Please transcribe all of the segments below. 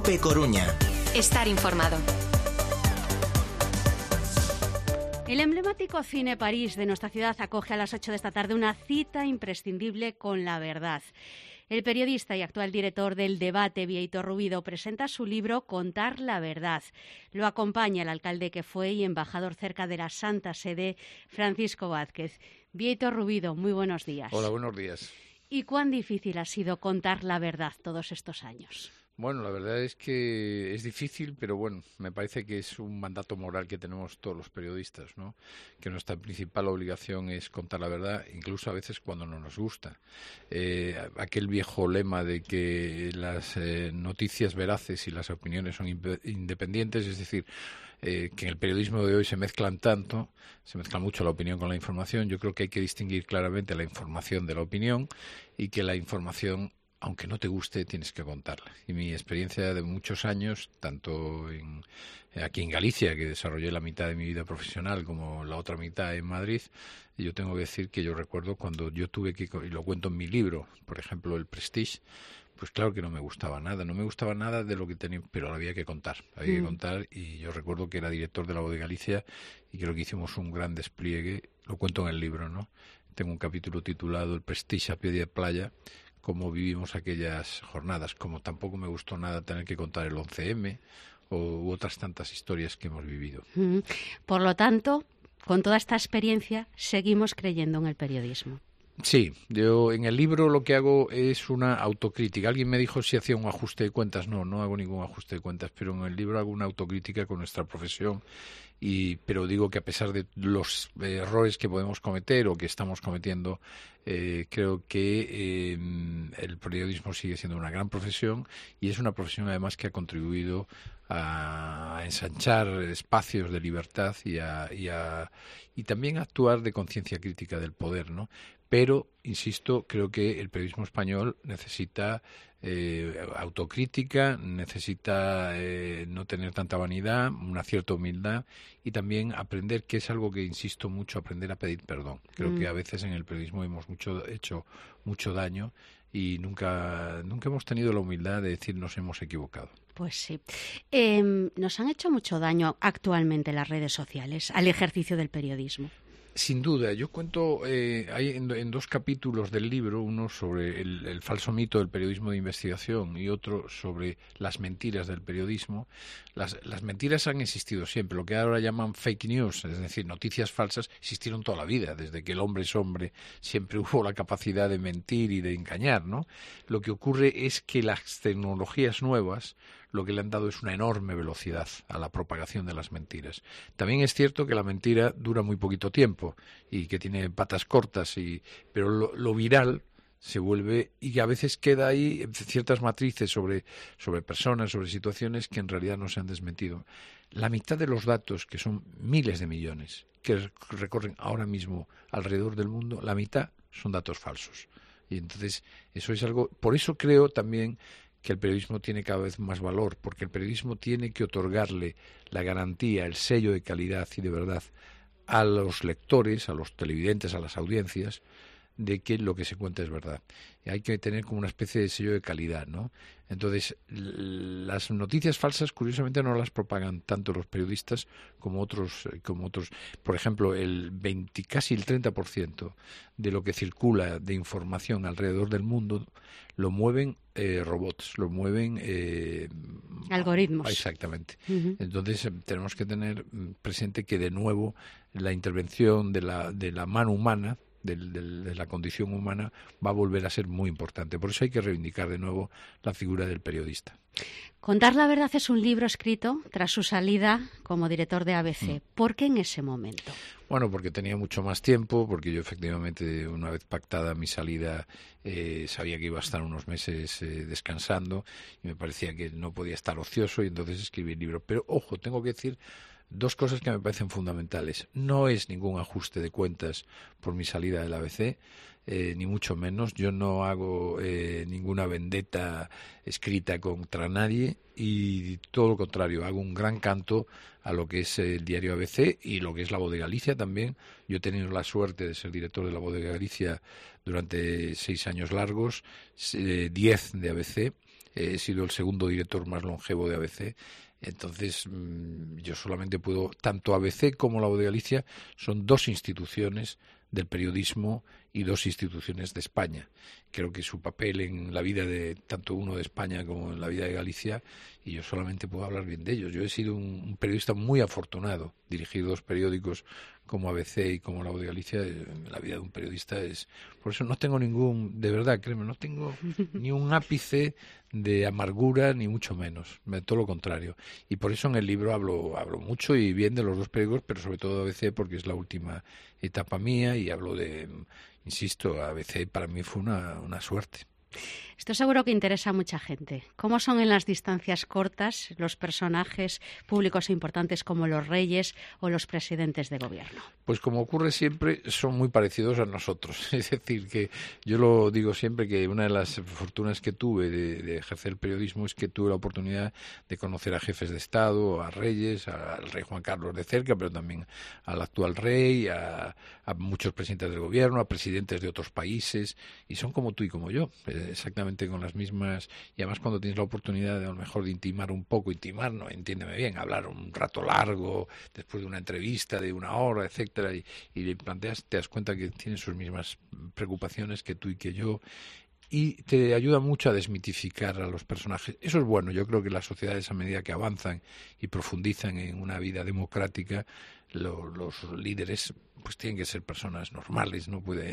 COPE Coruña. Estar informado. El emblemático Cine París de nuestra ciudad acoge a las 8 de esta tarde una cita imprescindible con la verdad. El periodista y actual director del Debate, Bieito Rubido, presenta su libro Contar la verdad. Lo acompaña el alcalde que fue y embajador cerca de la Santa Sede, Francisco Vázquez. Bieito Rubido, muy buenos días. Hola, buenos días. ¿Y cuán difícil ha sido contar la verdad todos estos años? Bueno, la verdad es que es difícil, pero bueno, me parece que es un mandato moral que tenemos todos los periodistas, ¿no? Que nuestra principal obligación es contar la verdad, incluso a veces cuando no nos gusta. Aquel viejo lema de que las noticias veraces y las opiniones son independientes, es decir, que en el periodismo de hoy se mezcla mucho la opinión con la información. Yo creo que hay que distinguir claramente la información de la opinión y que la información, aunque no te guste, tienes que contarla. Y mi experiencia de muchos años, tanto aquí en Galicia, que desarrollé la mitad de mi vida profesional, como la otra mitad en Madrid, yo tengo que decir que yo recuerdo cuando yo tuve que, y lo cuento en mi libro, por ejemplo, El Prestige, pues claro que no me gustaba nada de lo que tenía, pero había que contar, y yo recuerdo que era director de La Voz de Galicia y creo que hicimos un gran despliegue, lo cuento en el libro, ¿no? Tengo un capítulo titulado El Prestige a pie de playa, cómo vivimos aquellas jornadas, como tampoco me gustó nada tener que contar el 11M u otras tantas historias que hemos vivido. Por lo tanto, con toda esta experiencia, seguimos creyendo en el periodismo. Sí, yo en el libro lo que hago es una autocrítica. Alguien me dijo si hacía un ajuste de cuentas. No hago ningún ajuste de cuentas, pero en el libro hago una autocrítica con nuestra profesión. Pero digo que a pesar de los errores que podemos cometer o que estamos cometiendo, creo que el periodismo sigue siendo una gran profesión y es una profesión además que ha contribuido a ensanchar espacios de libertad y también a actuar de conciencia crítica del poder, ¿no? Pero, insisto, creo que el periodismo español necesita autocrítica, necesita no tener tanta vanidad, una cierta humildad y también aprender, que es algo que insisto mucho, aprender a pedir perdón. Creo que a veces en el periodismo hemos hecho mucho daño y nunca hemos tenido la humildad de decir nos hemos equivocado. Pues sí. Nos han hecho mucho daño actualmente las redes sociales al ejercicio del periodismo. Sin duda, yo cuento, hay en dos capítulos del libro, uno sobre el falso mito del periodismo de investigación y otro sobre las mentiras del periodismo. Las mentiras han existido siempre, lo que ahora llaman fake news, es decir, noticias falsas, existieron toda la vida, desde que el hombre es hombre, siempre hubo la capacidad de mentir y de engañar, ¿no? Lo que ocurre es que las tecnologías nuevas lo que le han dado es una enorme velocidad a la propagación de las mentiras. También es cierto que la mentira dura muy poquito tiempo y que tiene patas cortas, pero lo viral se vuelve y que a veces queda ahí ciertas matrices sobre personas, sobre situaciones que en realidad no se han desmentido. La mitad de los datos, que son miles de millones, que recorren ahora mismo alrededor del mundo, la mitad son datos falsos. Y entonces eso es algo, por eso creo también que el periodismo tiene cada vez más valor, porque el periodismo tiene que otorgarle la garantía, el sello de calidad y de verdad a los lectores, a los televidentes, a las audiencias, de que lo que se cuenta es verdad. Y hay que tener como una especie de sello de calidad, ¿no? Entonces, las noticias falsas, curiosamente, no las propagan tanto los periodistas como otros. Por ejemplo, casi el 30% de lo que circula de información alrededor del mundo lo mueven robots, lo mueven algoritmos. Exactamente. Entonces, tenemos que tener presente que, de nuevo, la intervención de la mano humana, de la condición humana, va a volver a ser muy importante. Por eso hay que reivindicar de nuevo la figura del periodista. Contar la verdad es un libro escrito tras su salida como director de ABC. ¿Por qué en ese momento? Bueno, porque tenía mucho más tiempo, porque yo efectivamente, una vez pactada mi salida, sabía que iba a estar unos meses descansando y me parecía que no podía estar ocioso y entonces escribí el libro. Pero, ojo, tengo que decir Dos cosas que me parecen fundamentales. No es ningún ajuste de cuentas por mi salida del ABC, ni mucho menos. Yo no hago ninguna vendetta escrita contra nadie y todo lo contrario, hago un gran canto a lo que es el diario ABC y lo que es La Voz de Galicia también. Yo he tenido la suerte de ser director de La Voz de Galicia durante 6 años largos, 10 de ABC. He sido el segundo director más longevo de ABC. Entonces, yo solamente puedo, tanto ABC como La Voz de Galicia son 2 instituciones del periodismo y 2 instituciones de España. Creo que su papel en la vida de tanto uno de España como en la vida de Galicia, y yo solamente puedo hablar bien de ellos. Yo he sido un periodista muy afortunado. Dirigir 2 periódicos como ABC y como La Voz de Galicia, la vida de un periodista es... Por eso no tengo de verdad, créeme, no tengo ni un ápice de amargura, ni mucho menos, todo lo contrario. Y por eso en el libro hablo mucho y bien de los 2 periódicos, pero sobre todo de ABC porque es la última etapa mía y hablo de, insisto, ABC para mí fue una suerte. Esto seguro que interesa a mucha gente. ¿Cómo son en las distancias cortas los personajes públicos e importantes como los reyes o los presidentes de gobierno? Pues como ocurre siempre, son muy parecidos a nosotros. Es decir, que yo lo digo siempre que una de las fortunas que tuve de ejercer el periodismo es que tuve la oportunidad de conocer a jefes de Estado, a reyes, al rey Juan Carlos de cerca, pero también al actual rey, a muchos presidentes del gobierno, a presidentes de otros países, y son como tú y como yo, exactamente con las mismas, y además cuando tienes la oportunidad de a lo mejor de intimar un poco, no, entiéndeme bien, hablar un rato largo, después de una entrevista de 1 hora, etcétera, y le planteas, te das cuenta que tienen sus mismas preocupaciones que tú y que yo, y te ayuda mucho a desmitificar a los personajes. Eso es bueno. Yo creo que las sociedades, a medida que avanzan y profundizan en una vida democrática, los líderes pues tienen que ser personas normales.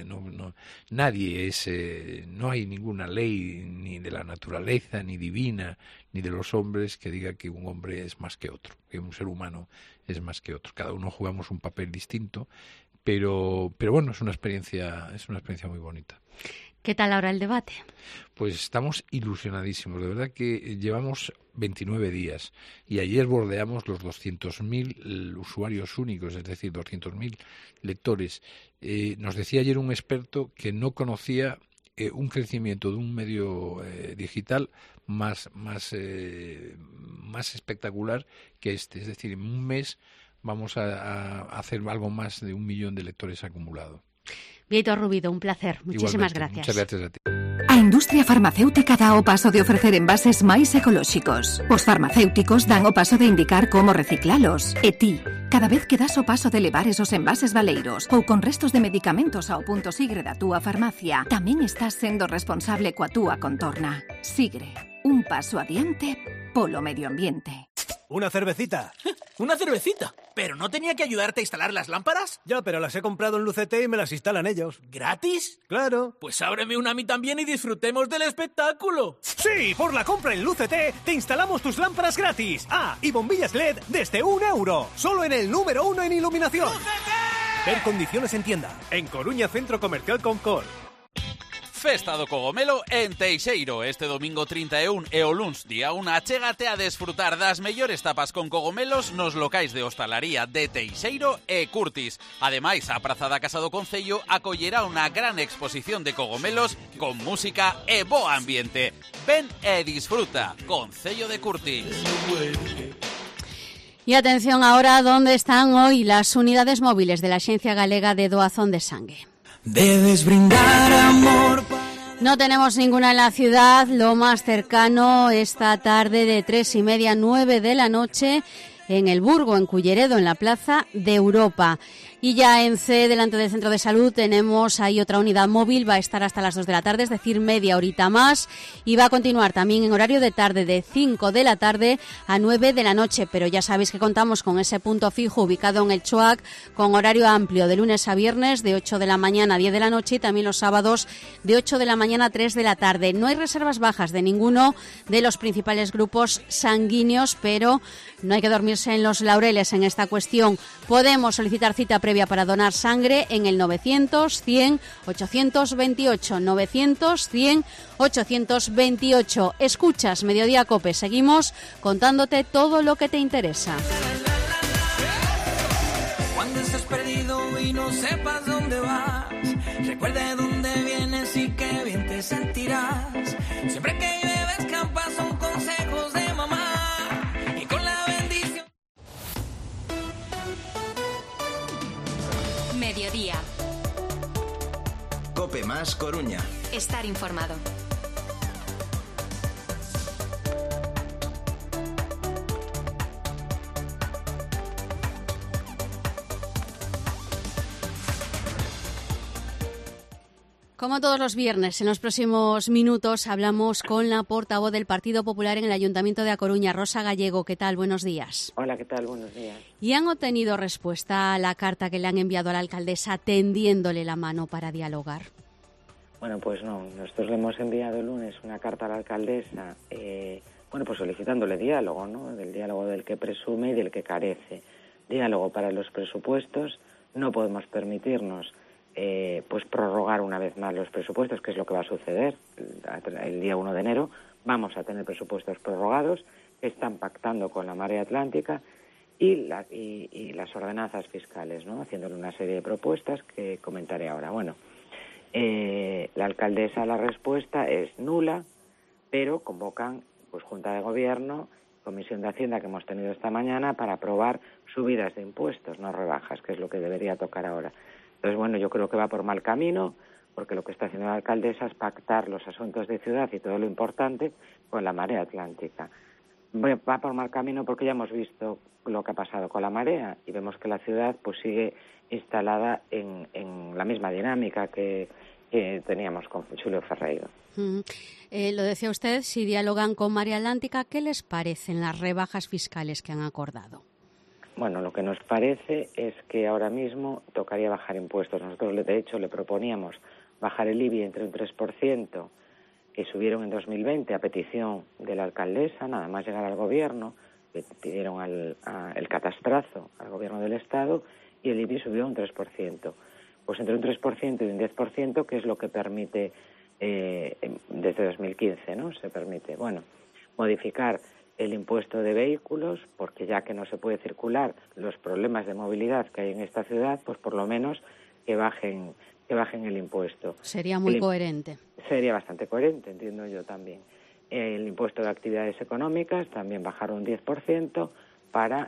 Nadie es, no hay ninguna ley ni de la naturaleza, ni divina, ni de los hombres que diga que un hombre es más que otro, que un ser humano es más que otro. Cada uno jugamos un papel distinto, pero bueno, es una experiencia muy bonita. ¿Qué tal ahora el debate? Pues estamos ilusionadísimos. De verdad que llevamos 29 días y ayer bordeamos los 200.000 usuarios únicos, es decir, 200.000 lectores. Nos decía ayer un experto que no conocía un crecimiento de un medio digital más espectacular que este. Es decir, en un mes vamos a hacer algo más de 1 millón de lectores acumulados. Bieito Rubido, un placer. Muchísimas gracias. Muchas gracias a ti. A industria farmacéutica dá o paso de ofrecer envases máis ecolóxicos. Os farmacéuticos dan o paso de indicar como reciclalos. E ti, cada vez que das o paso de levar esos envases baleiros ou con restos de medicamentos ao punto Sigre da túa farmacia, tamén estás sendo responsable coa túa contorna. Sigre, un paso adiante polo medio ambiente. ¿Una cervecita? ¿Una cervecita? ¿Pero no tenía que ayudarte a instalar las lámparas? Ya, pero las he comprado en Lucete y me las instalan ellos. ¿Gratis? Claro. Pues ábreme una a mí también y disfrutemos del espectáculo. Sí, por la compra en Lucete te instalamos tus lámparas gratis. Ah, y bombillas LED desde €1. Solo en el número 1 en iluminación. ¡Lucete! Ver condiciones en tienda. En Coruña Centro Comercial Concord. Festa do Cogomelo en Teixeiro. Este domingo 31 e o luns día 1 achégate a desfrutar das mellores tapas con cogomelos nos locais de hostalaría de Teixeiro e Curtis. Ademais, a Praza da Casa do Concello acollerá unha gran exposición de cogomelos con música e bo ambiente. Ven e disfruta. Concello de Curtis. Y atención ahora, ¿dónde están hoy las unidades móviles de la Axencia Galega de Doazón de Sangue? Debes brindar amor. No tenemos ninguna en la ciudad. Lo más cercano esta tarde de 3:30 a 9 de la noche en el Burgo, en Culleredo, en la Plaza de Europa. Y ya en C, delante del Centro de Salud, tenemos ahí otra unidad móvil, va a estar hasta las 2 de la tarde, es decir, media horita más, y va a continuar también en horario de tarde de 5 de la tarde a 9 de la noche, pero ya sabéis que contamos con ese punto fijo ubicado en el Choac, con horario amplio de lunes a viernes, de 8 de la mañana a 10 de la noche, y también los sábados de 8 de la mañana a 3 de la tarde. No hay reservas bajas de ninguno de los principales grupos sanguíneos, pero no hay que dormirse en los laureles en esta cuestión. Podemos solicitar cita previa para donar sangre en el 900 100 828, 900 100 828. Escuchas Mediodía Cope, seguimos contándote todo lo que te interesa. y no sepas dónde vas. Recuerda de dónde vienes y qué bien te sentirás. Siempre que llueve escampa son consejos de mamá. Y con la bendición. Mediodía. Cope Más Coruña. Estar informado. Como todos los viernes, en los próximos minutos hablamos con la portavoz del Partido Popular en el Ayuntamiento de A Coruña, Rosa Gallego. ¿Qué tal? Buenos días. Hola, ¿qué tal? Buenos días. ¿Y han obtenido respuesta a la carta que le han enviado a la alcaldesa tendiéndole la mano para dialogar? Bueno, pues no. Nosotros le hemos enviado el lunes una carta a la alcaldesa, pues solicitándole diálogo, ¿no? Del diálogo del que presume y del que carece. Diálogo para los presupuestos. No podemos permitirnos pues prorrogar una vez más los presupuestos, que es lo que va a suceder el día 1 de enero. Vamos a tener presupuestos prorrogados que están pactando con la Marea Atlántica y las ordenanzas fiscales, ¿no? Haciéndole una serie de propuestas que comentaré ahora. Bueno, la alcaldesa, la respuesta es nula, pero convocan pues Junta de Gobierno, Comisión de Hacienda que hemos tenido esta mañana para aprobar subidas de impuestos, no rebajas, que es lo que debería tocar ahora. Entonces, bueno, yo creo que va por mal camino, porque lo que está haciendo la alcaldesa es pactar los asuntos de ciudad y todo lo importante con la Marea Atlántica. Va por mal camino porque ya hemos visto lo que ha pasado con la marea y vemos que la ciudad pues sigue instalada en la misma dinámica que teníamos con Julio Ferreiro. Lo decía usted, si dialogan con Marea Atlántica, ¿qué les parecen las rebajas fiscales que han acordado? Bueno, lo que nos parece es que ahora mismo tocaría bajar impuestos. Nosotros, de hecho, le proponíamos bajar el IBI entre un 3%, que subieron en 2020 a petición de la alcaldesa, nada más llegar al gobierno, le pidieron el catastrazo al gobierno del Estado y el IBI subió un 3%. Pues entre un 3% y un 10%, que es lo que permite desde 2015, ¿no? Se permite, modificar el impuesto de vehículos, porque ya que no se puede circular, los problemas de movilidad que hay en esta ciudad, pues por lo menos que bajen el impuesto. Sería muy coherente. Sería bastante coherente, entiendo yo también. El impuesto de actividades económicas también bajar un 10% para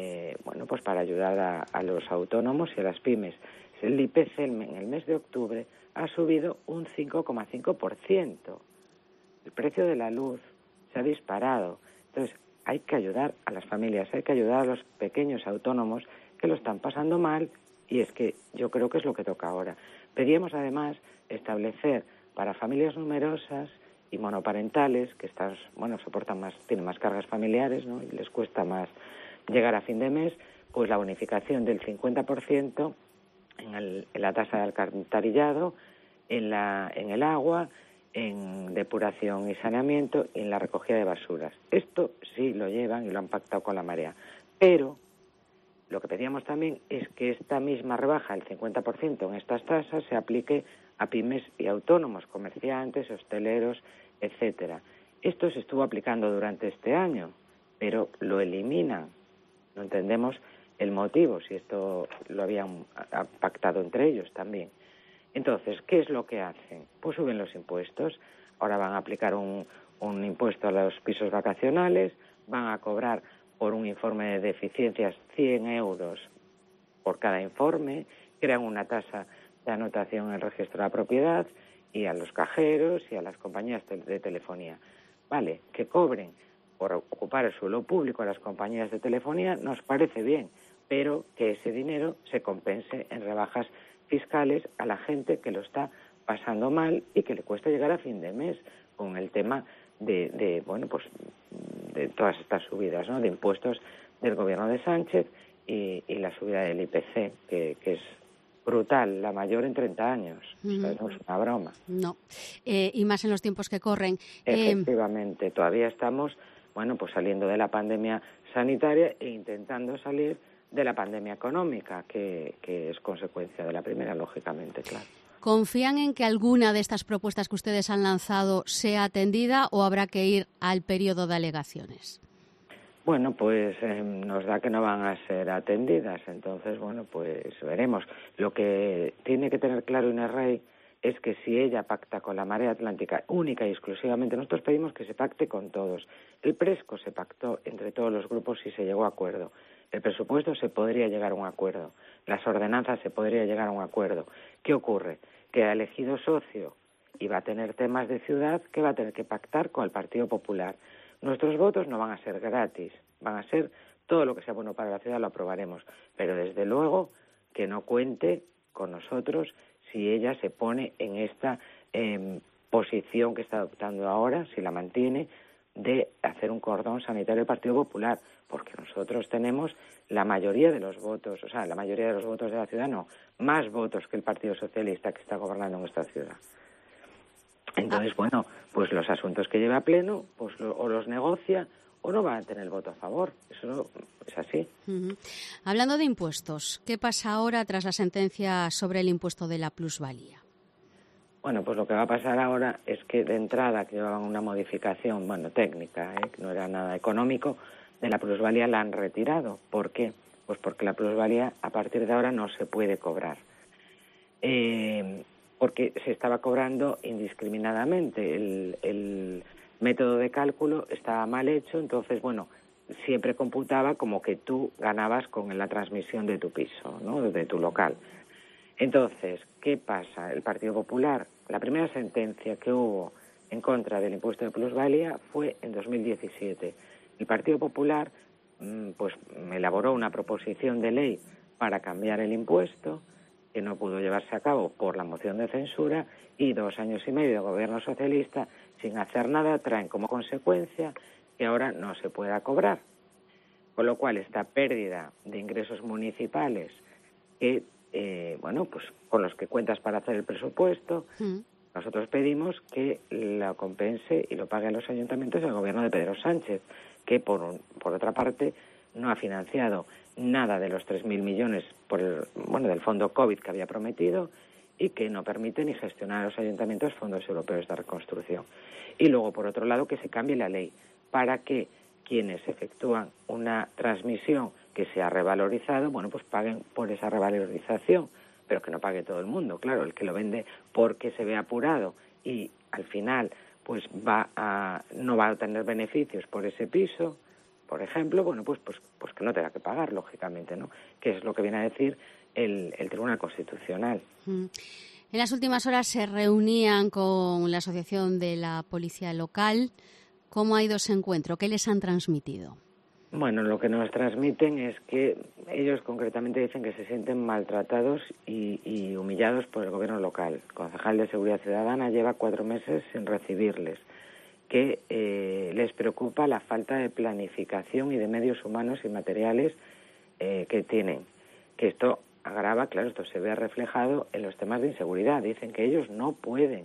ayudar a los autónomos y a las pymes. El IPC en el mes de octubre ha subido un 5,5%. El precio de la luz se ha disparado. Entonces, hay que ayudar a las familias, hay que ayudar a los pequeños autónomos que lo están pasando mal y es que yo creo que es lo que toca ahora. Pedíamos además establecer para familias numerosas y monoparentales que tienen más cargas familiares, ¿no? Y les cuesta más llegar a fin de mes, pues la bonificación del 50% en la tasa de alcantarillado, en el agua, en depuración y saneamiento y en la recogida de basuras. Esto sí lo llevan y lo han pactado con la marea. Pero lo que pedíamos también es que esta misma rebaja, el 50% en estas tasas, se aplique a pymes y autónomos, comerciantes, hosteleros, etcétera. Esto se estuvo aplicando durante este año, pero lo eliminan. No entendemos el motivo, si esto lo habían pactado entre ellos también. Entonces, ¿qué es lo que hacen? Pues suben los impuestos. Ahora van a aplicar un impuesto a los pisos vacacionales, van a cobrar por un informe de deficiencias 100 euros por cada informe, crean una tasa de anotación en el registro de la propiedad y a los cajeros y a las compañías de telefonía. Vale, que cobren por ocupar el suelo público a las compañías de telefonía nos parece bien, pero que ese dinero se compense en rebajas fiscales a la gente que lo está pasando mal y que le cuesta llegar a fin de mes con el tema de todas estas subidas, ¿no? De impuestos del gobierno de Sánchez y la subida del IPC, que es brutal, la mayor en 30 años. O sea, no es una broma. No, y más en los tiempos que corren. Efectivamente, todavía estamos, saliendo de la pandemia sanitaria e intentando salir de la pandemia económica, que es consecuencia de la primera, lógicamente, claro. ¿Confían en que alguna de estas propuestas que ustedes han lanzado sea atendida o habrá que ir al periodo de alegaciones? Bueno, pues nos da que no van a ser atendidas, entonces, bueno, pues veremos. Lo que tiene que tener claro Inés Rey es que si ella pacta con la Marea Atlántica única y exclusivamente, nosotros pedimos que se pacte con todos. El Presco se pactó entre todos los grupos y se llegó a acuerdo. El presupuesto se podría llegar a un acuerdo. Las ordenanzas se podría llegar a un acuerdo. ¿Qué ocurre? Que ha elegido socio y va a tener temas de ciudad que va a tener que pactar con el Partido Popular. Nuestros votos no van a ser gratis, van a ser todo lo que sea bueno para la ciudad lo aprobaremos, pero desde luego que no cuente con nosotros si ella se pone en esta posición que está adoptando ahora, si la mantiene, de hacer un cordón sanitario del Partido Popular, porque nosotros tenemos la mayoría de los votos, o sea, la mayoría de los votos de la ciudad no, más votos que el Partido Socialista que está gobernando en esta ciudad. Entonces, bueno, pues los asuntos que lleva a pleno, pues o los negocia o no van a tener el voto a favor. Eso es así. Hablando de impuestos, ¿qué pasa ahora tras la sentencia sobre el impuesto de la plusvalía? Bueno, pues lo que va a pasar ahora es que de entrada que llevaban una modificación, técnica, que no era nada económico, de la plusvalía la han retirado. ¿Por qué? Pues porque la plusvalía a partir de ahora no se puede cobrar. Porque se estaba cobrando indiscriminadamente. El método de cálculo estaba mal hecho, entonces, siempre computaba como que tú ganabas con la transmisión de tu piso, ¿no?, de tu local. Entonces, ¿qué pasa? El Partido Popular, la primera sentencia que hubo en contra del impuesto de plusvalía fue en 2017. El Partido Popular elaboró una proposición de ley para cambiar el impuesto, que no pudo llevarse a cabo por la moción de censura, y 2 años y medio de gobierno socialista sin hacer nada traen como consecuencia que ahora no se pueda cobrar. Con lo cual, esta pérdida de ingresos municipales que, con los que cuentas para hacer el presupuesto, nosotros pedimos que la compense y lo pague a los ayuntamientos el gobierno de Pedro Sánchez, que por otra parte no ha financiado nada de los 3.000 millones del fondo COVID que había prometido y que no permite ni gestionar a los ayuntamientos fondos europeos de reconstrucción. Y luego, por otro lado, que se cambie la ley para que quienes efectúan una transmisión que se ha revalorizado, paguen por esa revalorización, pero que no pague todo el mundo. Claro, el que lo vende porque se ve apurado y al final no va a tener beneficios por ese piso, por ejemplo, pues que no tenga que pagar, lógicamente, ¿no? Que es lo que viene a decir el Tribunal Constitucional. En las últimas horas se reunían con la Asociación de la Policía Local. ¿Cómo ha ido ese encuentro? ¿Qué les han transmitido? Bueno, lo que nos transmiten es que ellos concretamente dicen que se sienten maltratados y humillados por el gobierno local. El concejal de Seguridad Ciudadana lleva 4 meses sin recibirles, que les preocupa la falta de planificación y de medios humanos y materiales que tienen. Que esto agrava, claro, esto se ve reflejado en los temas de inseguridad. Dicen que ellos no pueden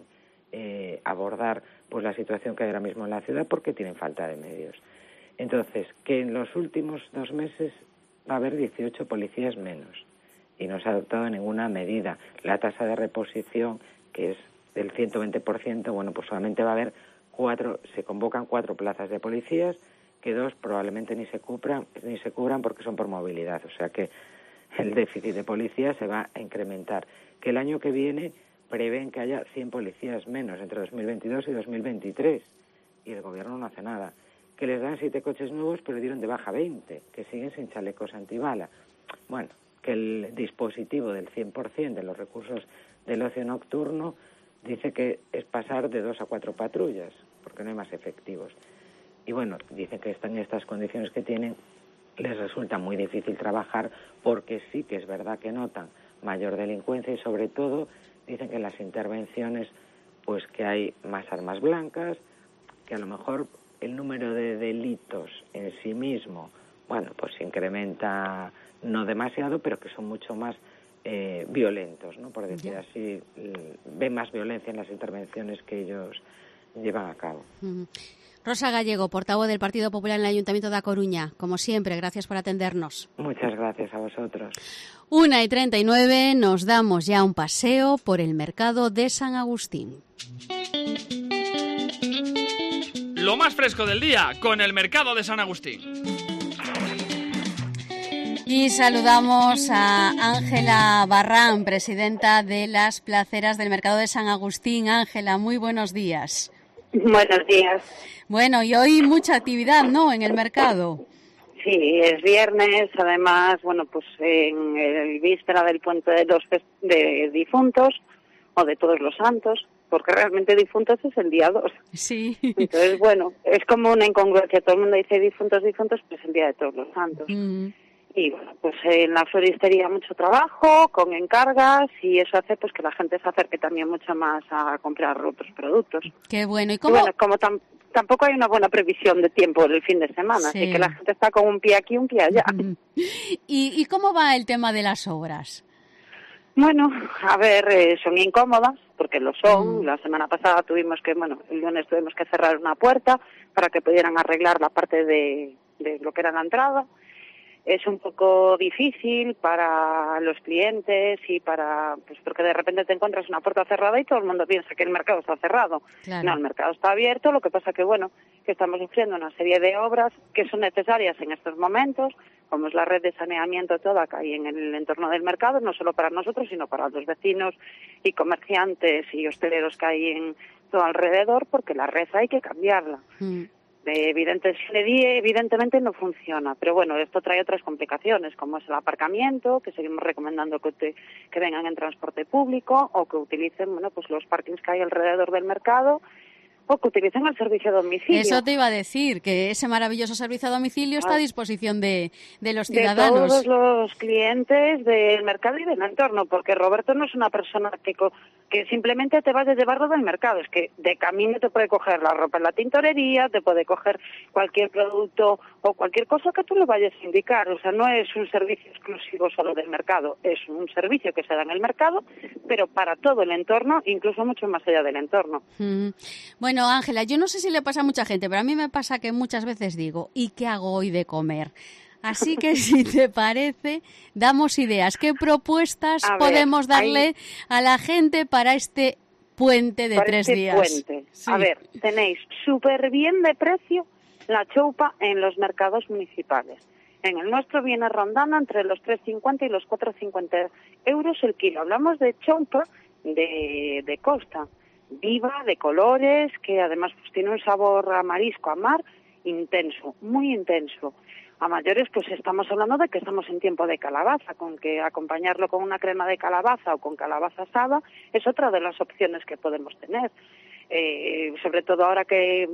abordar la situación que hay ahora mismo en la ciudad porque tienen falta de medios. Entonces, que en los últimos 2 meses va a haber 18 policías menos y no se ha adoptado ninguna medida. La tasa de reposición, que es del 120%, solamente va a haber 4, se convocan 4 plazas de policías, que 2 probablemente ni se cubran porque son por movilidad. O sea que el déficit de policías se va a incrementar. Que el año que viene prevén que haya 100 policías menos entre 2022 y 2023 y el gobierno no hace nada. Que les dan 7 coches nuevos pero dieron de baja 20, que siguen sin chalecos antibala. Que el dispositivo del 100% de los recursos del ocio nocturno dice que es pasar de 2 a 4 patrullas, porque no hay más efectivos. Y dicen que están en estas condiciones que tienen, les resulta muy difícil trabajar porque sí que es verdad que notan mayor delincuencia y sobre todo dicen que en las intervenciones que hay más armas blancas, que a lo mejor el número de delitos en sí mismo, se incrementa no demasiado, pero que son mucho más violentos, ¿no? Por decir así, ven más violencia en las intervenciones que ellos llevan a cabo. Rosa Gallego, portavoz del Partido Popular en el Ayuntamiento de A Coruña. Como siempre, gracias por atendernos. Muchas gracias a vosotros. 1:39, nos damos ya un paseo por el mercado de San Agustín. Lo más fresco del día con el mercado de San Agustín. Y saludamos a Ángela Barrán, presidenta de las Placeras del Mercado de San Agustín. Ángela, muy buenos días. Buenos días. Bueno, y hoy mucha actividad, ¿no?, en el mercado. Sí, es viernes, además, bueno, pues en el víspera del puente de difuntos, o de Todos los Santos, porque realmente difuntos es el día 2. Sí. Entonces, bueno, es como una incongruencia. Todo el mundo dice difuntos, pues el día de Todos los Santos. Y bueno, pues en la floristería mucho trabajo, con encargas, y eso hace pues que la gente se acerque también mucho más a comprar otros productos. Qué bueno. ¿Y cómo? Bueno, como tampoco hay una buena previsión de tiempo del fin de semana, sí, así que la gente está con un pie aquí, un pie allá. ¿Y cómo va el tema de las obras? Bueno, a ver, son incómodas, porque lo son. La semana pasada el lunes tuvimos que cerrar una puerta para que pudieran arreglar la parte de lo que era la entrada. Es un poco difícil para los clientes y porque de repente te encuentras una puerta cerrada y todo el mundo piensa que el mercado está cerrado. Claro. No, el mercado está abierto, lo que pasa que estamos sufriendo una serie de obras que son necesarias en estos momentos, como es la red de saneamiento toda que hay en el entorno del mercado, no solo para nosotros, sino para los vecinos y comerciantes y hosteleros que hay en todo alrededor, porque la red hay que cambiarla. Evidentemente no funciona, pero bueno, esto trae otras complicaciones, como es el aparcamiento, que seguimos recomendando que vengan en transporte público o que utilicen los parkings que hay alrededor del mercado, o que utilicen el servicio a domicilio. Eso te iba a decir, que ese maravilloso servicio a domicilio está a disposición de los ciudadanos. De todos los clientes del mercado y del entorno, porque Roberto no es una persona que simplemente te vaya a llevarlo del mercado, es que de camino te puede coger la ropa en la tintorería, te puede coger cualquier producto o cualquier cosa que tú le vayas a indicar. O sea, no es un servicio exclusivo solo del mercado, es un servicio que se da en el mercado, pero para todo el entorno, incluso mucho más allá del entorno. Bueno, Ángela, yo no sé si le pasa a mucha gente, pero a mí me pasa que muchas veces digo, ¿y qué hago hoy de comer? Así que, si te parece, damos ideas. ¿Qué propuestas podemos darle a la gente para este puente de 3 días? Puente. Sí. A ver, tenéis súper bien de precio la choupa en los mercados municipales. En el nuestro viene rondando entre los 3,50 y los 4,50 euros el kilo. Hablamos de choupa de costa, viva, de colores, que además pues tiene un sabor a marisco, a mar, intenso, muy intenso. A mayores pues estamos hablando de que estamos en tiempo de calabaza, con que acompañarlo con una crema de calabaza o con calabaza asada es otra de las opciones que podemos tener. Sobre todo ahora que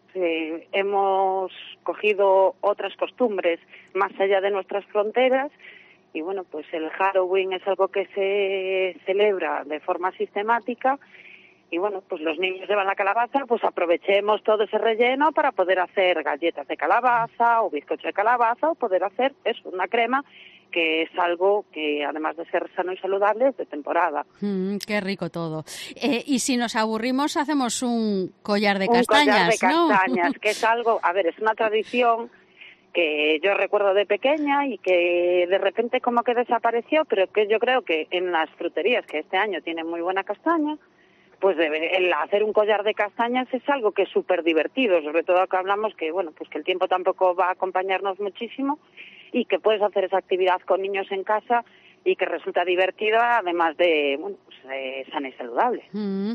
hemos cogido otras costumbres más allá de nuestras fronteras. Y pues el Halloween es algo que se celebra de forma sistemática. Y pues los niños llevan la calabaza, pues aprovechemos todo ese relleno para poder hacer galletas de calabaza o bizcocho de calabaza o poder hacer una crema que es algo que, además de ser sano y saludable, es de temporada. Qué rico todo. Y si nos aburrimos, hacemos un collar de castañas, ¿no? Un collar de castañas, que es algo, es una tradición que yo recuerdo de pequeña y que de repente como que desapareció, pero que yo creo que en las fruterías, que este año tienen muy buena castaña, pues el hacer un collar de castañas es algo que es súper divertido, sobre todo que hablamos que, pues que el tiempo tampoco va a acompañarnos muchísimo y que puedes hacer esa actividad con niños en casa y que resulta divertida, además de, sana y saludable.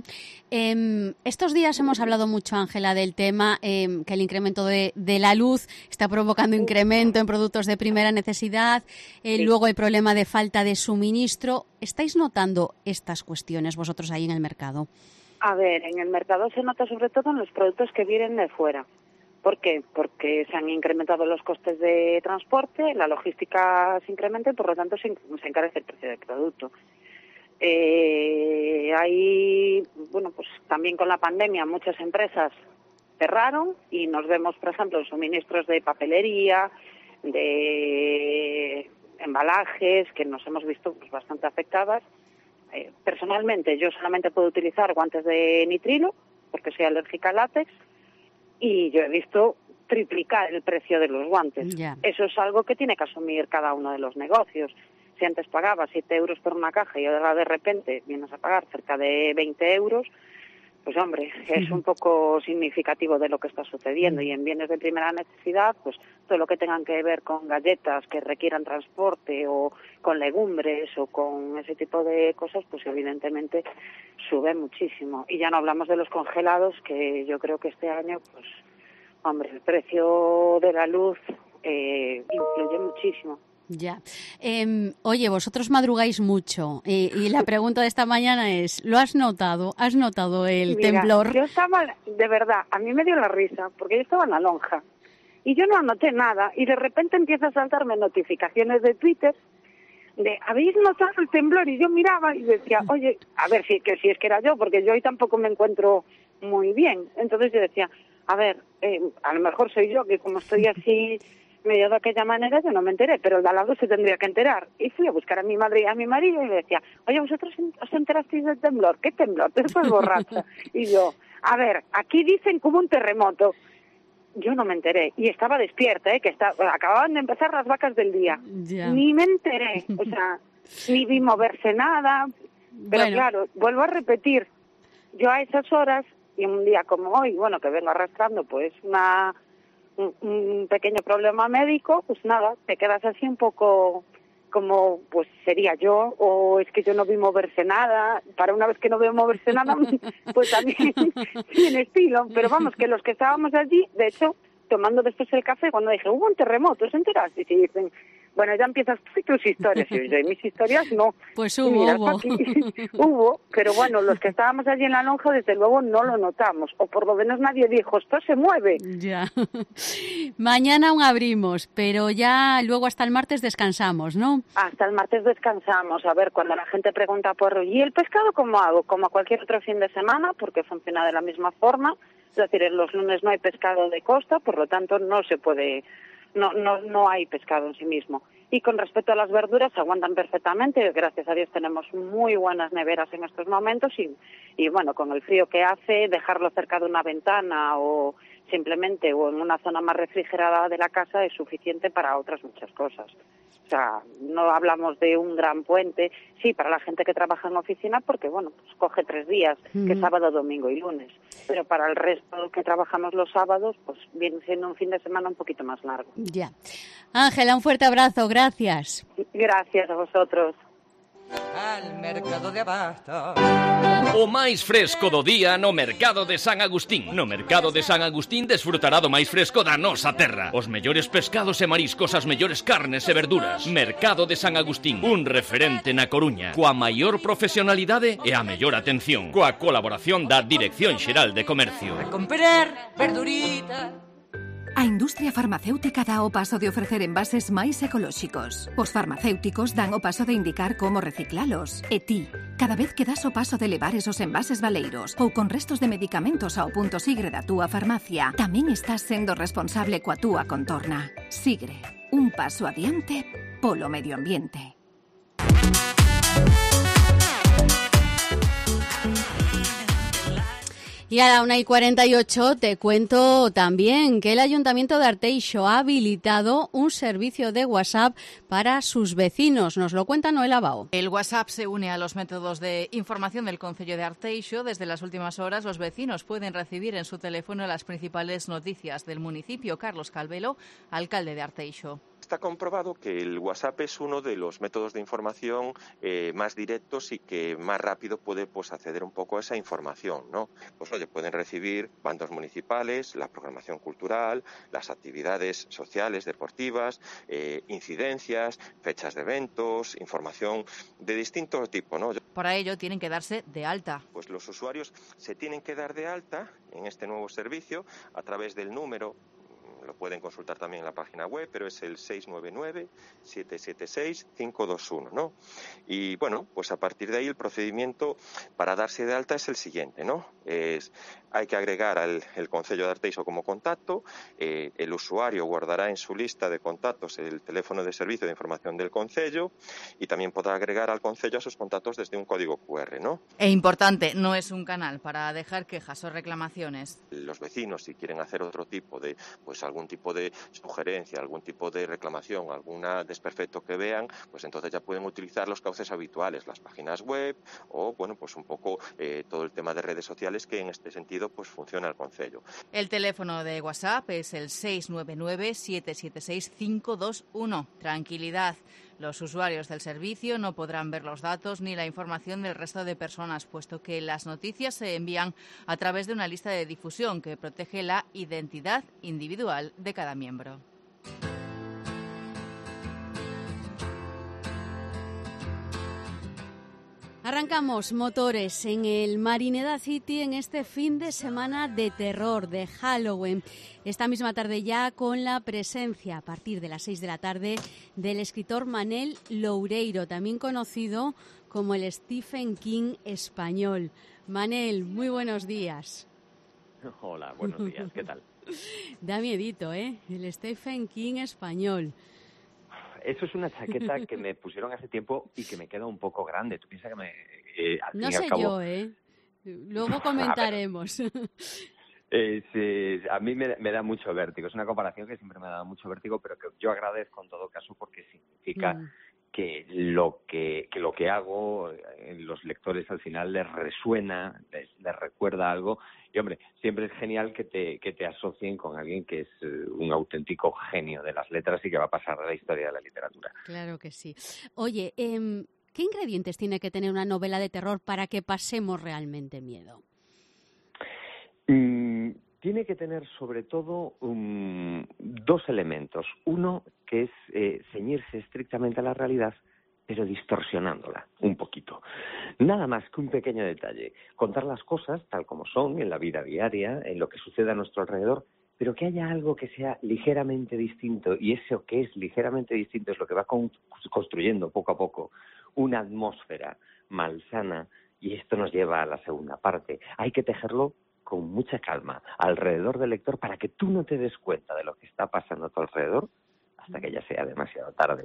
Estos días hemos hablado mucho, Ángela, del tema que el incremento de la luz está provocando incremento en productos de primera necesidad, luego el problema de falta de suministro. ¿Estáis notando estas cuestiones vosotros ahí en el mercado? A ver, en el mercado se nota sobre todo en los productos que vienen de fuera. ¿Por qué? Porque se han incrementado los costes de transporte, la logística se incrementa y por lo tanto se encarece el precio del producto. Pues también con la pandemia muchas empresas cerraron y nos vemos, por ejemplo, en suministros de papelería, de embalajes, que nos hemos visto bastante afectadas. Personalmente, yo solamente puedo utilizar guantes de nitrilo porque soy alérgica al látex. Y yo he visto triplicar el precio de los guantes. Yeah. Eso es algo que tiene que asumir cada uno de los negocios. Si antes pagaba 7 euros por una caja y ahora de repente vienes a pagar cerca de 20 euros, pues hombre, es un poco significativo de lo que está sucediendo. Y en bienes de primera necesidad, pues todo lo que tengan que ver con galletas que requieran transporte o con legumbres o con ese tipo de cosas, pues evidentemente sube muchísimo. Y ya no hablamos de los congelados, que yo creo que este año, pues hombre, el precio de la luz influye muchísimo. Ya. Oye, vosotros madrugáis mucho y la pregunta de esta mañana es, ¿lo has notado? ¿Has notado el temblor? Yo estaba, de verdad, a mí me dio la risa, porque yo estaba en la lonja y yo no anoté nada y de repente empieza a saltarme notificaciones de Twitter de, ¿habéis notado el temblor? Y yo miraba y decía, oye, a ver si es que era yo, porque yo hoy tampoco me encuentro muy bien. Entonces yo decía, a ver, a lo mejor soy yo, que como estoy así medio de aquella manera, yo no me enteré, pero el de al lado se tendría que enterar. Y fui a buscar a mi madre y a mi marido y le decía, oye, ¿vosotros os enterasteis del temblor? ¿Qué temblor? Te estás borracha. Y yo, a ver, aquí dicen que hubo un terremoto. Yo no me enteré. Y estaba despierta, que acababan de empezar las vacas del día. Ya. Ni me enteré. O sea, ni vi moverse nada. Pero bueno, claro, vuelvo a repetir, yo a esas horas, y un día como hoy, bueno, que vengo arrastrando pues un pequeño problema médico, pues nada, te quedas así un poco como, pues sería yo, o es que yo no vi moverse nada. Para una vez que no veo moverse nada, pues también tiene estilo. Pero vamos, que los que estábamos allí, de hecho, tomando después el café, cuando dije, hubo un terremoto, ¿os enteraste? Y dicen, bueno, ya empiezas tú y tus historias. Y yo, y mis historias no. Pues hubo. Hubo, pero bueno, los que estábamos allí en la lonja, desde luego no lo notamos. O por lo menos nadie dijo, esto se mueve. Ya. Mañana aún abrimos, pero ya luego hasta el martes descansamos, ¿no? Hasta el martes descansamos. A ver, cuando la gente pregunta por, ¿y el pescado cómo hago? Como a cualquier otro fin de semana, porque funciona de la misma forma. Es decir, en los lunes no hay pescado de costa, por lo tanto no se puede... No hay pescado en sí mismo. Y con respecto a las verduras, se aguantan perfectamente. Gracias a Dios tenemos muy buenas neveras en estos momentos y bueno, con el frío que hace, dejarlo cerca de una ventana o simplemente o en una zona más refrigerada de la casa es suficiente para otras muchas cosas. O sea, no hablamos de un gran puente, sí, para la gente que trabaja en oficina, porque, bueno, pues coge 3 días, que es sábado, domingo y lunes. Pero para el resto que trabajamos los sábados, pues viene siendo un fin de semana un poquito más largo. Ya. Ángela, un fuerte abrazo, gracias. Gracias a vosotros. Al mercado de abasto. O máis fresco do día no Mercado de San Agustín. No Mercado de San Agustín desfrutará do máis fresco da nosa terra. Os mellores pescados e mariscos, as mellores carnes e verduras. Mercado de San Agustín, un referente na Coruña, coa maior profesionalidade e a mellor atención, coa colaboración da Dirección Xeral de Comercio. A comprar verdurita. A industria farmacéutica dá o paso de ofrecer envases máis ecolóxicos. Os farmacéuticos dan o paso de indicar como reciclalos. E ti, cada vez que das o paso de levar esos envases baleiros ou con restos de medicamentos ao punto Sigre da túa farmacia, tamén estás sendo responsable coa túa contorna. Sigre, un paso adiante polo medio ambiente. Y a la 1:48 te cuento también que el Ayuntamiento de Arteixo ha habilitado un servicio de WhatsApp para sus vecinos. Nos lo cuenta Noel Abao. El WhatsApp se une a los métodos de información del Concello de Arteixo. Desde las últimas horas, los vecinos pueden recibir en su teléfono las principales noticias del municipio. Carlos Calvelo, alcalde de Arteixo. Está comprobado que el WhatsApp es uno de los métodos de información más directos y que más rápido puede acceder un poco a esa información, ¿no? Pues oye, pueden recibir bandos municipales, la programación cultural, las actividades sociales, deportivas, incidencias, fechas de eventos, información de distinto tipo, ¿no? Para ello tienen que darse de alta. Pues los usuarios se tienen que dar de alta en este nuevo servicio a través del número. Lo pueden consultar también en la página web, pero es el 699-776-521, ¿no? Y bueno, pues a partir de ahí el procedimiento para darse de alta es el siguiente, ¿no? Hay que agregar el Concello de Arteixo como contacto, el usuario guardará en su lista de contactos el teléfono de servicio de información del Concello y también podrá agregar al Concello a sus contactos desde un código QR, ¿no? E importante, no es un canal para dejar quejas o reclamaciones. Los vecinos, si quieren hacer otro tipo de, pues algún algún tipo de sugerencia, algún tipo de reclamación, algún desperfecto que vean, pues entonces ya pueden utilizar los cauces habituales, las páginas web o, bueno, pues un poco todo el tema de redes sociales, que en este sentido pues funciona el concello. El teléfono de WhatsApp es el 699-776-521. Tranquilidad. Los usuarios del servicio no podrán ver los datos ni la información del resto de personas, puesto que las noticias se envían a través de una lista de difusión que protege la identidad individual de cada miembro. Arrancamos motores en el Marineda City en este fin de semana de terror, de Halloween. Esta misma tarde ya con la presencia a partir de las 6 de la tarde del escritor Manel Loureiro, también conocido como el Stephen King español. Manel, muy buenos días. Hola, buenos días, ¿qué tal? Da miedito, ¿eh? El Stephen King español. Eso es una chaqueta que me pusieron hace tiempo y que me queda un poco grande. Tú piensas que no sé yo, ¿eh? Luego comentaremos. A mí me da mucho vértigo. Es una comparación que siempre me ha dado mucho vértigo, pero que yo agradezco en todo caso porque significa que lo que hago los lectores al final les resuena, les recuerda algo. Y hombre, siempre es genial que te asocien con alguien que es un auténtico genio de las letras y que va a pasar a la historia de la literatura. Claro que sí. Oye, ¿qué ingredientes tiene que tener una novela de terror para que pasemos realmente miedo? Tiene que tener sobre todo dos elementos. Uno, que es ceñirse estrictamente a la realidad, pero distorsionándola un poquito. Nada más que un pequeño detalle. Contar las cosas tal como son, en la vida diaria, en lo que sucede a nuestro alrededor, pero que haya algo que sea ligeramente distinto, y eso que es ligeramente distinto es lo que va construyendo poco a poco una atmósfera malsana, y esto nos lleva a la segunda parte. Hay que tejerlo con mucha calma alrededor del lector para que tú no te des cuenta de lo que está pasando a tu alrededor hasta que ya sea demasiado tarde.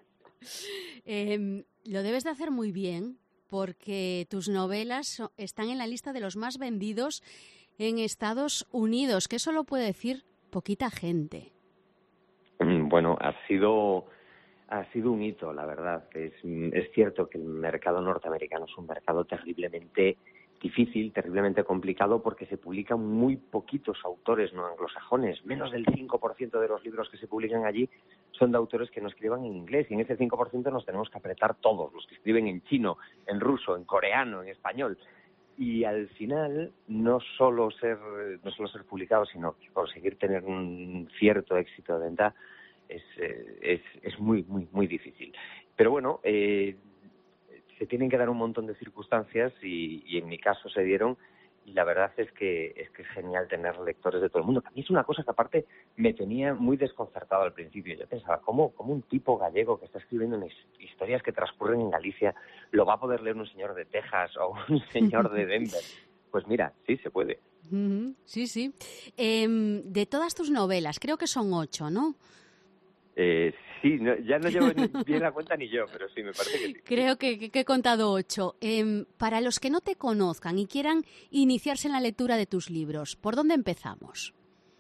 Lo debes de hacer muy bien porque tus novelas están en la lista de los más vendidos en Estados Unidos, que eso lo puede decir poquita gente. Bueno, ha sido un hito, la verdad. Es cierto que el mercado norteamericano es un mercado terriblemente difícil, terriblemente complicado, porque se publican muy poquitos autores no anglosajones. Menos del 5% de los libros que se publican allí son de autores que no escriban en inglés, y en ese 5% nos tenemos que apretar todos, los que escriben en chino, en ruso, en coreano, en español. Y al final, no solo ser publicados, sino conseguir tener un cierto éxito de venta es muy, muy, muy difícil. Pero bueno, se tienen que dar un montón de circunstancias y en mi caso se dieron, y la verdad es que es genial tener lectores de todo el mundo. A mí es una cosa que aparte me tenía muy desconcertado al principio. Yo pensaba, ¿cómo un tipo gallego que está escribiendo historias que transcurren en Galicia lo va a poder leer un señor de Texas o un señor de Denver? Pues mira, sí se puede. Sí, sí. De todas tus novelas, creo que son 8, ¿no? Sí, ya no llevo bien la cuenta ni yo, pero sí, me parece que sí. Creo que he contado 8. Para los que no te conozcan y quieran iniciarse en la lectura de tus libros, ¿por dónde empezamos?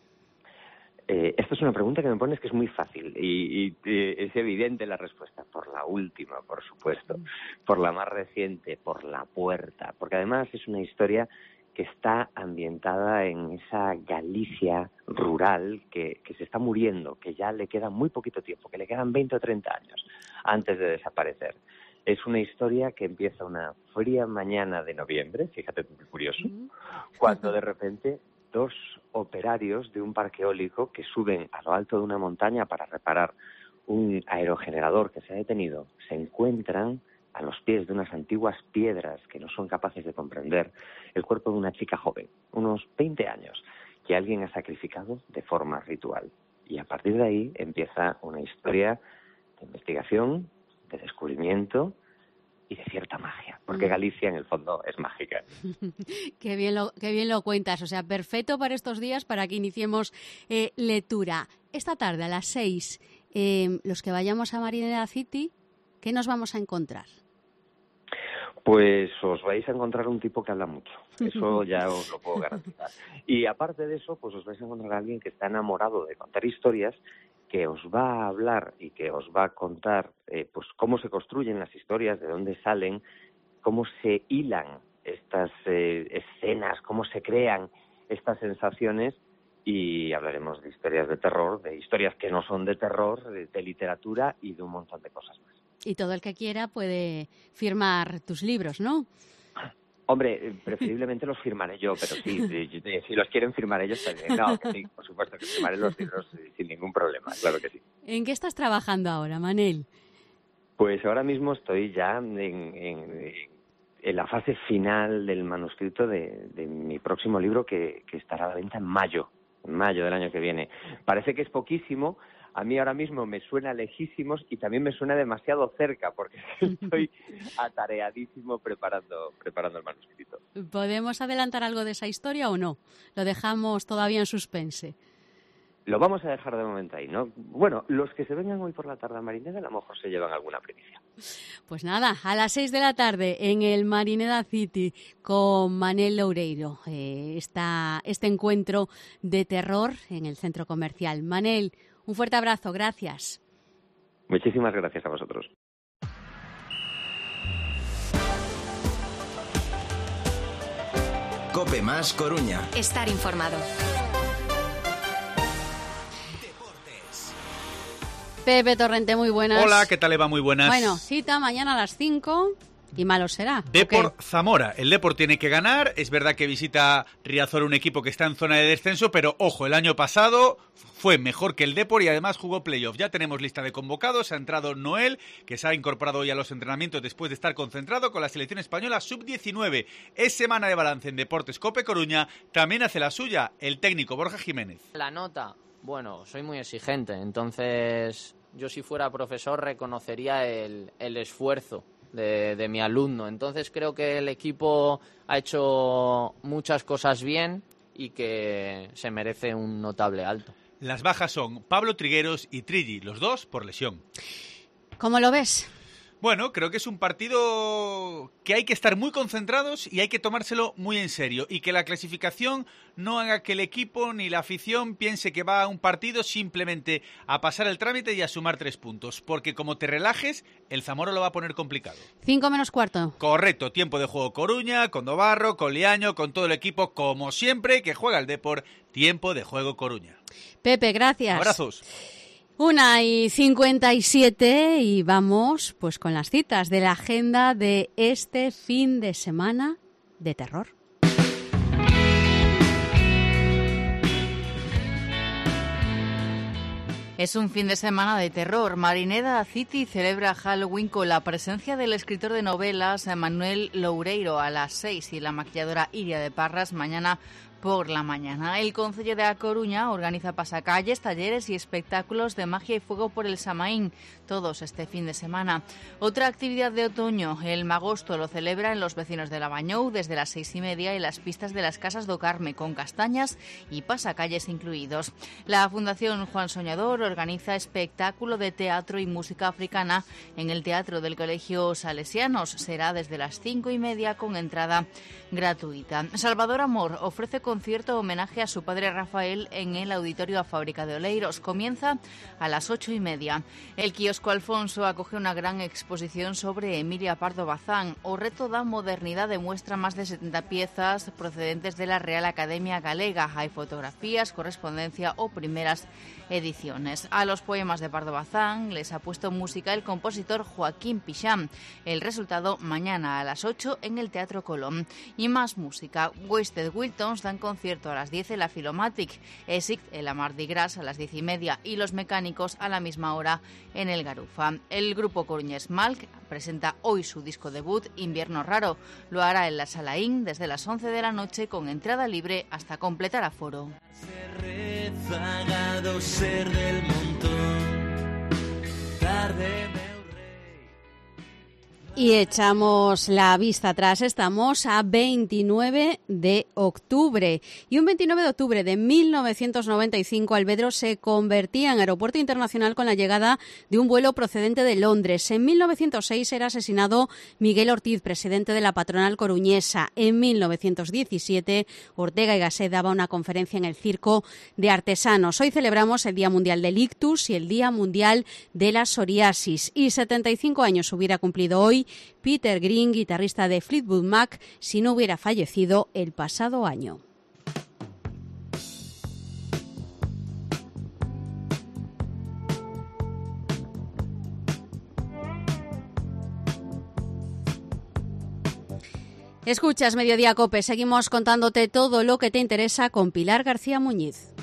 Esta es una pregunta que me pones que es muy fácil y es evidente la respuesta. Por la última, por supuesto, por la más reciente, por La Puerta, porque además es una historia que está ambientada en esa Galicia rural que se está muriendo, que ya le queda muy poquito tiempo, que le quedan 20 o 30 años antes de desaparecer. Es una historia que empieza una fría mañana de noviembre, fíjate qué curioso, cuando de repente 2 operarios de un parque eólico que suben a lo alto de una montaña para reparar un aerogenerador que se ha detenido, se encuentran a los pies de unas antiguas piedras que no son capaces de comprender el cuerpo de una chica joven, unos 20 años, que alguien ha sacrificado de forma ritual. Y a partir de ahí empieza una historia de investigación, de descubrimiento y de cierta magia, porque Galicia en el fondo es mágica. Qué bien lo cuentas, o sea, perfecto para estos días para que iniciemos lectura. Esta tarde a las 6, los que vayamos a Marineda City, ¿qué nos vamos a encontrar? Pues os vais a encontrar un tipo que habla mucho, eso ya os lo puedo garantizar. Y aparte de eso, pues os vais a encontrar a alguien que está enamorado de contar historias, que os va a hablar y que os va a contar pues cómo se construyen las historias, de dónde salen, cómo se hilan estas escenas, cómo se crean estas sensaciones, y hablaremos de historias de terror, de historias que no son de terror, de literatura y de un montón de cosas más. Y todo el que quiera puede firmar tus libros, ¿no? Hombre, preferiblemente los firmaré yo, pero sí, si los quieren firmar ellos también. No, que sí, por supuesto que firmaré los libros sin ningún problema, claro que sí. ¿En qué estás trabajando ahora, Manel? Pues ahora mismo estoy ya en la fase final del manuscrito de mi próximo libro que estará a la venta en mayo del año que viene. Parece que es poquísimo. A mí ahora mismo me suena lejísimos y también me suena demasiado cerca porque estoy atareadísimo preparando el manuscrito. ¿Podemos adelantar algo de esa historia o no? ¿Lo dejamos todavía en suspense? Lo vamos a dejar de momento ahí, ¿no? Bueno, los que se vengan hoy por la tarde a Marineda a lo mejor se llevan alguna primicia. Pues nada, a las 6 de la tarde en el Marineda City con Manel Loureiro. Este encuentro de terror en el centro comercial. Manel, un fuerte abrazo, gracias. Muchísimas gracias a vosotros. COPE más Coruña. Estar informado. Pepe Torrente, muy buenas. Hola, ¿qué tal, Eva? Muy buenas. Bueno, cita mañana a las 5 y malo será. Depor Zamora. El Depor tiene que ganar. Es verdad que visita Riazor, un equipo que está en zona de descenso, pero ojo, el año pasado fue mejor que el Depor y además jugó playoff. Ya tenemos lista de convocados. Ha entrado Noel, que se ha incorporado hoy a los entrenamientos después de estar concentrado con la selección española sub-19. Es semana de balance en Deportes COPE Coruña. También hace la suya el técnico Borja Jiménez. La nota. Bueno, soy muy exigente, entonces yo si fuera profesor reconocería el esfuerzo de mi alumno. Entonces creo que el equipo ha hecho muchas cosas bien y que se merece un notable alto. Las bajas son Pablo Trigueros y Trilli, los dos por lesión. ¿Cómo lo ves? Bueno, creo que es un partido que hay que estar muy concentrados y hay que tomárselo muy en serio. Y que la clasificación no haga que el equipo ni la afición piense que va a un partido simplemente a pasar el trámite y a sumar 3 puntos. Porque como te relajes, el Zamora lo va a poner complicado. 5 menos cuarto. Correcto, tiempo de juego Coruña, con Novarro, con Liaño, con todo el equipo, como siempre, que juega el Depor. Tiempo de juego Coruña. Pepe, gracias. Abrazos. 1:57 y vamos pues con las citas de la agenda de este fin de semana de terror. Es un fin de semana de terror. Marineda City celebra Halloween con la presencia del escritor de novelas Manuel Loureiro a las 6 y la maquilladora Iria de Parras mañana por la mañana. El Concello de A Coruña organiza pasacalles, talleres y espectáculos de magia y fuego por el Samaín, todos este fin de semana. Otra actividad de otoño, el Magosto, lo celebra en los vecinos de Labañou desde las 6:30 y las pistas de las Casas do Carme con castañas y pasacalles incluidos. La Fundación Juan Soñador organiza espectáculo de teatro y música africana en el Teatro del Colegio Salesianos. Será desde las 5:30 con entrada gratuita. Salvador Amor ofrece concierto homenaje a su padre Rafael en el Auditorio a Fábrica de Oleiros. Comienza a las 8:30. El Quiosco Alfonso acoge una gran exposición sobre Emilia Pardo Bazán. O reto da modernidade muestra más de 70 piezas procedentes de la Real Academia Galega. Hay fotografías, correspondencia o primeras ediciones. A los poemas de Pardo Bazán les ha puesto música el compositor Joaquín Pichán. El resultado mañana a las 8 en el Teatro Colón. Y más música. Wasted Wiltons dan concierto a las 10 en la Filomatic, ESIC en la Mardi Gras a las 10:30 y Los Mecánicos a la misma hora en el Garufa. El grupo coruñés Malk presenta hoy su disco debut Invierno Raro. Lo hará en la Salaín desde las 11 de la noche con entrada libre hasta completar aforo. Ser del montón, tarde. Y echamos la vista atrás. Estamos a 29 de octubre. Y un 29 de octubre de 1995, Alvedro se convertía en aeropuerto internacional con la llegada de un vuelo procedente de Londres. En 1906 era asesinado Miguel Ortiz, presidente de la patronal coruñesa. En 1917, Ortega y Gasset daba una conferencia en el Circo de Artesanos. Hoy celebramos el Día Mundial del Ictus y el Día Mundial de la Psoriasis. Y 75 años hubiera cumplido hoy Peter Green, guitarrista de Fleetwood Mac, si no hubiera fallecido el pasado año. Escuchas Mediodía COPE, seguimos contándote todo lo que te interesa con Pilar García Muñiz.